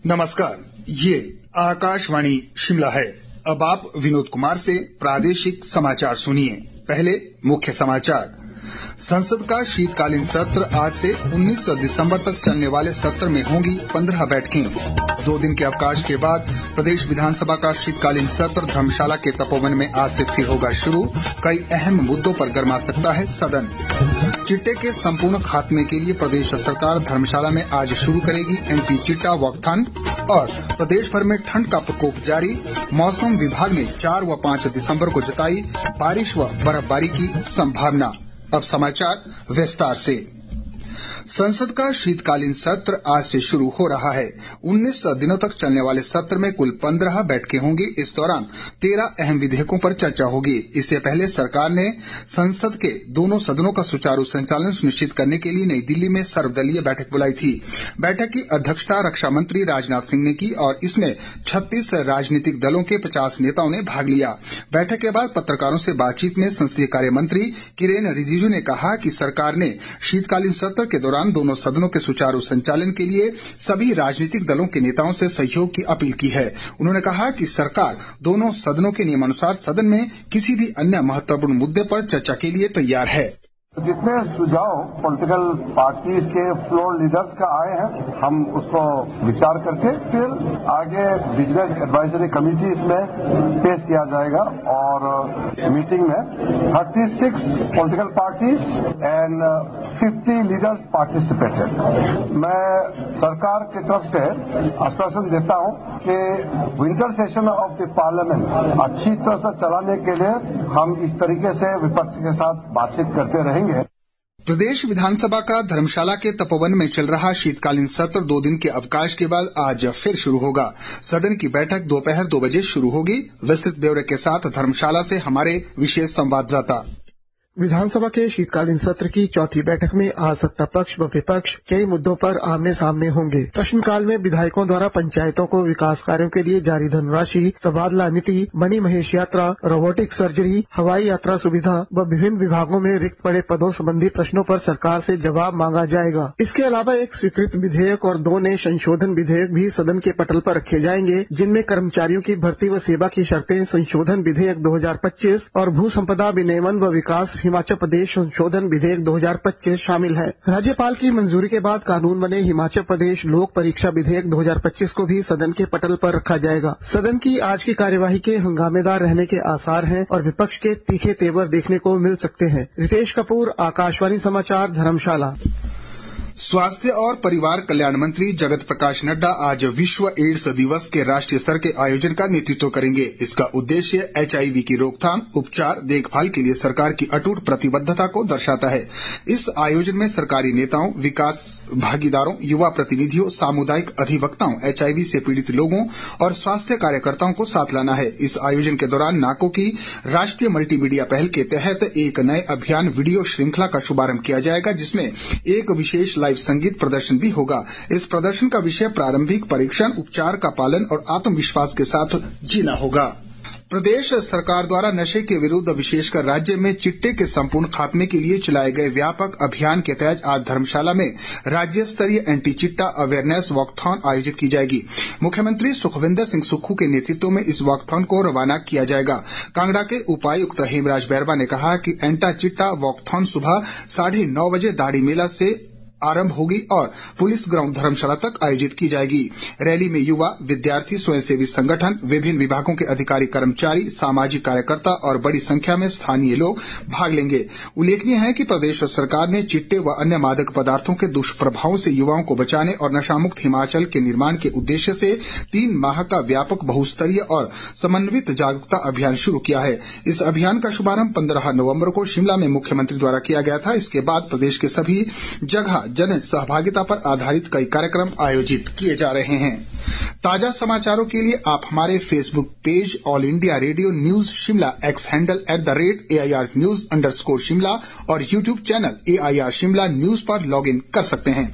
नमस्कार, ये आकाशवाणी शिमला है। अब आप विनोद कुमार से प्रादेशिक समाचार सुनिए। पहले मुख्य समाचार। संसद का शीतकालीन सत्र आज से 19 दिसंबर तक चलने वाले सत्र में होंगी 15 बैठकें। 2 दिन के अवकाश के बाद प्रदेश विधानसभा का शीतकालीन सत्र धर्मशाला के तपोवन में आज से फिर होगा शुरू। कई अहम मुद्दों पर गरमा सकता है सदन। चिट्टे के संपूर्ण खात्मे के लिए प्रदेश सरकार धर्मशाला में आज शुरू करेगी एंटी चिट्टा वॉकथॉन। और प्रदेश भर में ठंड का प्रकोप जारी। मौसम विभाग ने 4 व 5 दिसंबर को जताई बारिश व बर्फबारी की संभावना। अब समाचार विस्तार से। संसद का शीतकालीन सत्र आज से शुरू हो रहा है। 19 दिनों तक चलने वाले सत्र में कुल 15 बैठकें होंगी। इस दौरान 13 अहम विधेयकों पर चर्चा होगी। इससे पहले सरकार ने संसद के दोनों सदनों का सुचारू संचालन सुनिश्चित करने के लिए नई दिल्ली में सर्वदलीय बैठक बुलाई थी। बैठक की अध्यक्षता रक्षा मंत्री राजनाथ सिंह ने की और इसमें 36 राजनीतिक दलों के 50 नेताओं ने भाग लिया। बैठक के बाद पत्रकारों से बातचीत में संसदीय कार्य मंत्री किरेन रिजिजू ने कहा कि सरकार ने शीतकालीन सत्र के दौरान दोनों सदनों के सुचारू संचालन के लिए सभी राजनीतिक दलों के नेताओं से सहयोग की अपील की है। उन्होंने कहा कि सरकार दोनों सदनों के नियमानुसार सदन में किसी भी अन्य महत्वपूर्ण मुद्दे पर चर्चा के लिए तैयार है। जितने सुझाव पॉलिटिकल पार्टीज के फ्लोर लीडर्स का आए हैं, हम उसको विचार करके फिर आगे बिजनेस एडवाइजरी कमिटीज में पेश किया जाएगा। और मीटिंग में 36 political parties and 50 leaders participated. मैं सरकार की तरफ से आश्वासन देता हूं कि winter session of the parliament अच्छी तरह से चलाने के लिए हम इस तरीके से विपक्ष के साथ बातचीत करते रहेंगे। प्रदेश विधानसभा का धर्मशाला के तपोवन में चल रहा शीतकालीन सत्र 2 दिन के अवकाश के बाद आज फिर शुरू होगा। सदन की बैठक दोपहर 2 बजे शुरू होगी। विस्तृत ब्यौरे के साथ धर्मशाला से हमारे विशेष संवाददाता। विधानसभा के शीतकालीन सत्र की चौथी बैठक में आज सत्ता पक्ष व विपक्ष कई मुद्दों पर आमने सामने होंगे। प्रश्नकाल में विधायकों द्वारा पंचायतों को विकास कार्यों के लिए जारी धनराशि, तबादला नीति, मनी महेश यात्रा, रोबोटिक सर्जरी, हवाई यात्रा सुविधा व विभिन्न विभागों में रिक्त पड़े पदों संबंधी प्रश्नों पर सरकार से जवाब मांगा जाएगा। इसके अलावा एक स्वीकृत विधेयक और 2 नए संशोधन विधेयक भी सदन के पटल पर रखे जाएंगे, जिनमें कर्मचारियों की भर्ती व सेवा की शर्तें संशोधन विधेयक 2025 और भू संपदा विनियमन व विकास हिमाचल प्रदेश संशोधन विधेयक 2025 शामिल है। राज्यपाल की मंजूरी के बाद कानून बने हिमाचल प्रदेश लोक परीक्षा विधेयक 2025 को भी सदन के पटल पर रखा जाएगा। सदन की आज की कार्यवाही के हंगामेदार रहने के आसार हैं और विपक्ष के तीखे तेवर देखने को मिल सकते हैं। रितेश कपूर, आकाशवाणी समाचार, धर्मशाला। स्वास्थ्य और परिवार कल्याण मंत्री जगत प्रकाश नड्डा आज विश्व एड्स दिवस के राष्ट्रीय स्तर के आयोजन का नेतृत्व करेंगे। इसका उद्देश्य HIV की रोकथाम, उपचार, देखभाल के लिए सरकार की अटूट प्रतिबद्धता को दर्शाता है। इस आयोजन में सरकारी नेताओं, विकास भागीदारों, युवा प्रतिनिधियों, सामुदायिक अधिवक्ताओं, HIV से पीड़ित लोगों और स्वास्थ्य कार्यकर्ताओं को साथ लाना है। इस आयोजन के दौरान नाको की राष्ट्रीय मल्टीमीडिया पहल के तहत एक नए अभियान वीडियो श्रृंखला का शुभारंभ किया जाएगा, जिसमें एक विशेष लाइव संगीत प्रदर्शन भी होगा। इस प्रदर्शन का विषय प्रारंभिक परीक्षण, उपचार का पालन और आत्मविश्वास के साथ जीना होगा। प्रदेश सरकार द्वारा नशे के विरुद्ध विशेषकर राज्य में चिट्टे के संपूर्ण खात्मे के लिए चलाए गए व्यापक अभियान के तहत आज धर्मशाला में राज्य स्तरीय एंटी चिट्टा अवेयरनेस वॉकथॉन आयोजित की जाएगी। मुख्यमंत्री सुखविंदर सिंह सुक्खू के नेतृत्व में इस वॉकथॉन को रवाना किया जाएगा। कांगड़ा के उपायुक्त हेमराज बैरवा ने कहा कि एंटी चिट्टा वॉकथॉन सुबह 9:30 बजे दाड़ी मेला से आरंभ होगी और पुलिस ग्राउंड धर्मशाला तक आयोजित की जाएगी। रैली में युवा, विद्यार्थी, स्वयंसेवी संगठन, विभिन्न विभागों के अधिकारी कर्मचारी, सामाजिक कार्यकर्ता और बड़ी संख्या में स्थानीय लोग भाग लेंगे। उल्लेखनीय है कि प्रदेश सरकार ने चिट्टे व अन्य मादक पदार्थों के दुष्प्रभावों से युवाओं को बचाने और नशामुक्त हिमाचल के निर्माण के उद्देश्य से 3 माह का व्यापक बहुस्तरीय और समन्वित जागरूकता अभियान शुरू किया है। इस अभियान का शुभारंभ 15 नवंबर को शिमला में मुख्यमंत्री द्वारा किया गया था। इसके बाद प्रदेश के सभी जगह जन सहभागिता पर आधारित कई कार्यक्रम आयोजित किए जा रहे हैं। ताजा समाचारों के लिए आप हमारे Facebook page all India radio news Shimla, X handle @AIR News_शिमला और YouTube channel AIR Shimla news पर लॉग इन कर सकते हैं।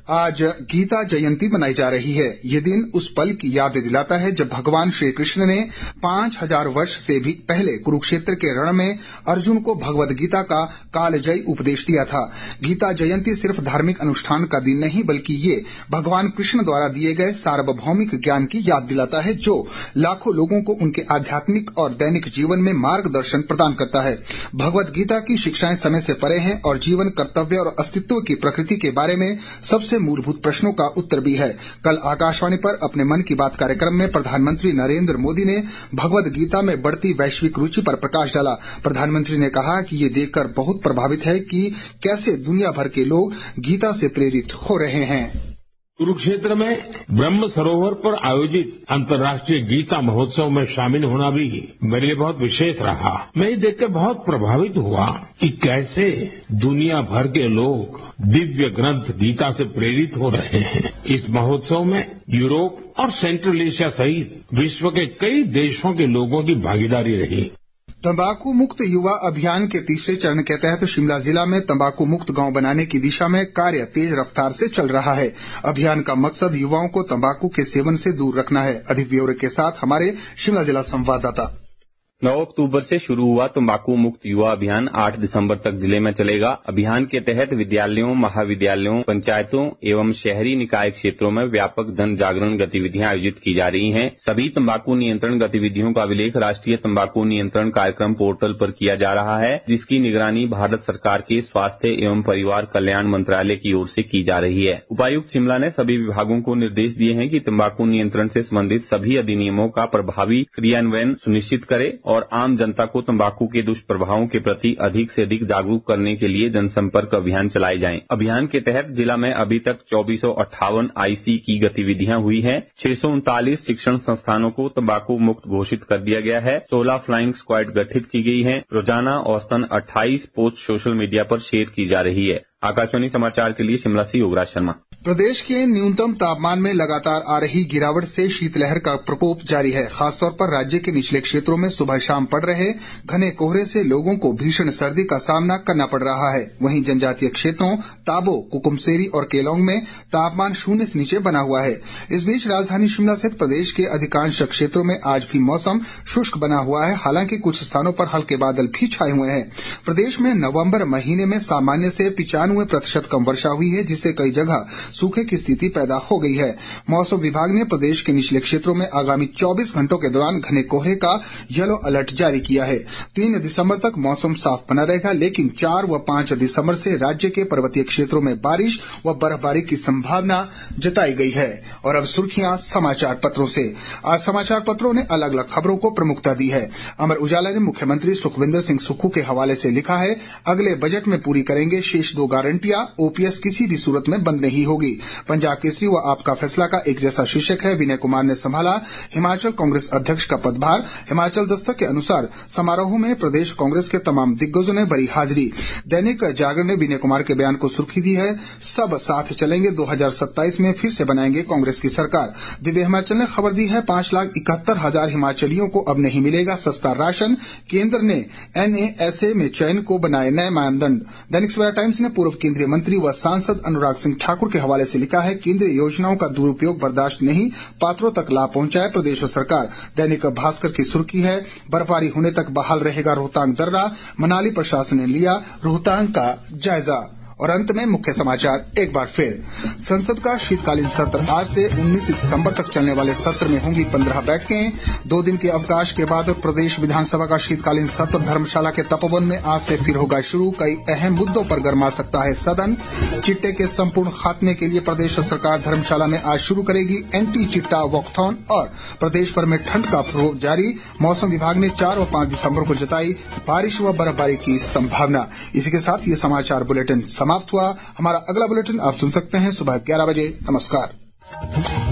आज गीता जयंती मनाई जा रही है। ये दिन उस पल की याद दिलाता है जब भगवान श्री कृष्ण ने 5000 वर्ष से भी पहले कुरुक्षेत्र के रण में अर्जुन को भगवद गीता का कालजयी उपदेश दिया था। गीता जयंती सिर्फ धार्मिक अनुष्ठान का दिन नहीं बल्कि ये भगवान कृष्ण द्वारा दिए गए सार्वभौमिक ज्ञान की याद दिलाता है जो लाखों लोगों को उनके आध्यात्मिक और दैनिक जीवन में मार्गदर्शन प्रदान करता है। भगवद गीता की शिक्षाएं समय से परे हैं और जीवन, कर्तव्य और अस्तित्व की प्रकृति के बारे में सबसे मूलभूत प्रश्नों का उत्तर भी है। कल आकाशवाणी पर अपने मन की बात कार्यक्रम में प्रधानमंत्री नरेंद्र मोदी ने भगवद गीता में बढ़ती वैश्विक रुचि पर प्रकाश डाला। प्रधानमंत्री ने कहा कि ये देखकर बहुत प्रभावित है कि कैसे दुनिया भर के लोग गीता से प्रेरित हो रहे हैं। कुरुक्षेत्र में ब्रह्म सरोवर पर आयोजित अंतर्राष्ट्रीय गीता महोत्सव में शामिल होना भी मेरे लिए बहुत विशेष रहा। मैं ये देखकर बहुत प्रभावित हुआ कि कैसे दुनिया भर के लोग दिव्य ग्रंथ गीता से प्रेरित हो रहे हैं। इस महोत्सव में यूरोप और सेंट्रल एशिया सहित विश्व के कई देशों के लोगों की भागीदारी रही। तंबाकू मुक्त युवा अभियान के तीसरे चरण के तहत शिमला जिला में तंबाकू मुक्त गांव बनाने की दिशा में कार्य तेज रफ्तार से चल रहा है। अभियान का मकसद युवाओं को तंबाकू के सेवन से दूर रखना है। अधिक ब्यौरे के साथ हमारे शिमला जिला संवाददाता। 9 अक्टूबर से शुरू हुआ तंबाकू मुक्त युवा अभियान 8 दिसंबर तक जिले में चलेगा। अभियान के तहत विद्यालयों, महाविद्यालयों, पंचायतों एवं शहरी निकाय क्षेत्रों में व्यापक जन जागरण गतिविधियां आयोजित की जा रही हैं। सभी तंबाकू नियंत्रण गतिविधियों का अभिलेख राष्ट्रीय तंबाकू नियंत्रण कार्यक्रम पोर्टल पर किया जा रहा है, जिसकी निगरानी भारत सरकार के स्वास्थ्य एवं परिवार कल्याण मंत्रालय की ओर से की जा रही है। उपायुक्त शिमला ने सभी विभागों को निर्देश दिए हैं कि तंबाकू नियंत्रण से संबंधित सभी अधिनियमों का प्रभावी क्रियान्वयन सुनिश्चित करे और आम जनता को तंबाकू के दुष्प्रभावों के प्रति अधिक से अधिक जागरूक करने के लिए जनसंपर्क अभियान चलाए जाएं। अभियान के तहत जिला में अभी तक 2458 आईसी की गतिविधियां हुई हैं। 639 शिक्षण संस्थानों को तंबाकू मुक्त घोषित कर दिया गया है। 16 फ्लाइंग स्क्वाड गठित की गई है। रोजाना औसतन 28 पोस्ट सोशल मीडिया पर शेयर की जा रही है। आकाशवाणी समाचार के लिए शिमला से योगराज शर्मा। प्रदेश के न्यूनतम तापमान में लगातार आ रही गिरावट से शीतलहर का प्रकोप जारी है। खासतौर पर राज्य के निचले क्षेत्रों में सुबह शाम पड़ रहे घने कोहरे से लोगों को भीषण सर्दी का सामना करना पड़ रहा है। वहीं जनजातीय क्षेत्रों ताबो, कुकुमसेरी और केलोंग में तापमान 0 से नीचे बना हुआ है। इस बीच राजधानी शिमला सहित प्रदेश के अधिकांश क्षेत्रों में आज भी मौसम शुष्क बना हुआ है। हालांकि कुछ स्थानों पर हल्के बादल भी छाए हुए हैं। प्रदेश में नवंबर महीने में सामान्य से 95% कम वर्षा हुई है, जिससे कई जगह सूखे की स्थिति पैदा हो गई है। मौसम विभाग ने प्रदेश के निचले क्षेत्रों में आगामी 24 घंटों के दौरान घने कोहरे का येलो अलर्ट जारी किया है। 3 दिसंबर तक मौसम साफ बना रहेगा, लेकिन 4 व 5 दिसंबर से राज्य के पर्वतीय क्षेत्रों में बारिश व बर्फबारी की संभावना जताई गई है। और अब सुर्खियां समाचार पत्रों से। आज समाचार पत्रों ने अलग अलग खबरों को प्रमुखता दी है। अमर उजाला ने मुख्यमंत्री सुखविंदर सिंह सुक्खू के हवाले से लिखा है, अगले बजट में पूरी करेंगे शेष 2 गारंटियां, ओपीएस किसी भी सूरत में बंद नहीं होगी। पंजाब केसरी व आपका फैसला का एक जैसा शीर्षक है, विनय कुमार ने संभाला हिमाचल कांग्रेस अध्यक्ष का पदभार। हिमाचल दस्तक के अनुसार समारोह में प्रदेश कांग्रेस के तमाम दिग्गजों ने भरी हाजिरी। दैनिक जागरण ने विनय कुमार के बयान को सुर्खी दी है, सब साथ चलेंगे, 2027 में फिर से बनाएंगे कांग्रेस की सरकार। दिव्य हिमाचल ने खबर दी है, 5,71,000 हिमाचलियों को अब नहीं मिलेगा सस्ता राशन, केंद्र ने NASA में चयन को बनाए नए मानदंड। दैनिक सवेरा टाइम्स ने पूर्व केंद्रीय मंत्री व सांसद अनुराग सिंह ठाकुर के हवाले से लिखा है, केंद्रीय योजनाओं का दुरुपयोग बर्दाश्त नहीं, पात्रों तक लाभ पहुंचाए प्रदेश सरकार। दैनिक भास्कर की सुर्खी है, बर्फबारी होने तक बहाल रहेगा रोहतांग दर्रा, मनाली प्रशासन ने लिया रोहतांग का जायजा। और अंत में मुख्य समाचार एक बार फिर। संसद का शीतकालीन सत्र आज से 19 दिसंबर तक चलने वाले सत्र में होंगी 15 बैठकें। 2 दिन के अवकाश के बाद प्रदेश विधानसभा का शीतकालीन सत्र धर्मशाला के तपोवन में आज से फिर होगा शुरू। कई अहम मुद्दों पर गरमा सकता है सदन। चिट्टे के संपूर्ण खात्मे के लिए प्रदेश सरकार धर्मशाला में आज शुरू करेगी एंटी चिट्टा वॉकथॉन। और प्रदेश भर में ठंड का प्रकोप जारी। मौसम विभाग ने 4 व 5 दिसंबर को जताई बारिश व बर्फबारी की संभावना। इसी के साथ ये समाचार बुलेटिन समाप्त हुआ। हमारा अगला बुलेटिन आप सुन सकते हैं सुबह 11 बजे। नमस्कार।